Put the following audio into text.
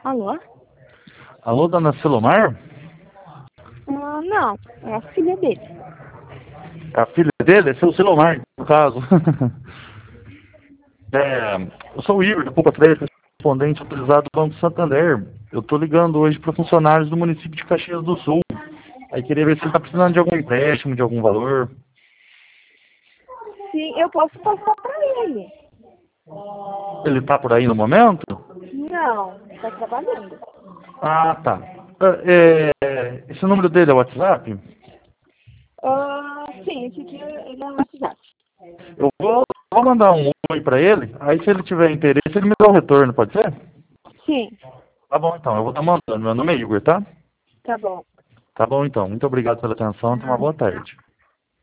Alô? Alô, dona Silomar? Não, é a filha dele. É a filha dele? Esse é o Silomar, no caso. Eu sou o Igor, da Poupa Três, correspondente autorizado do Banco Santander. Eu estou ligando hoje para funcionários do município de Caxias do Sul. Aí queria ver se ele está precisando de algum empréstimo, de algum valor. Sim, eu posso passar pra ele. Ele está por aí no momento? Não, tá trabalhando. Ah, tá. Esse número dele é o WhatsApp? Sim, esse aqui ele é o WhatsApp. Eu vou mandar um oi para ele, aí se ele tiver interesse, ele me dá um retorno, pode ser? Sim, Tá bom, então, eu vou estar mandando. Meu nome é Igor, tá? tá bom. Tá bom, então. Muito obrigado pela atenção. Tenha uma boa tarde.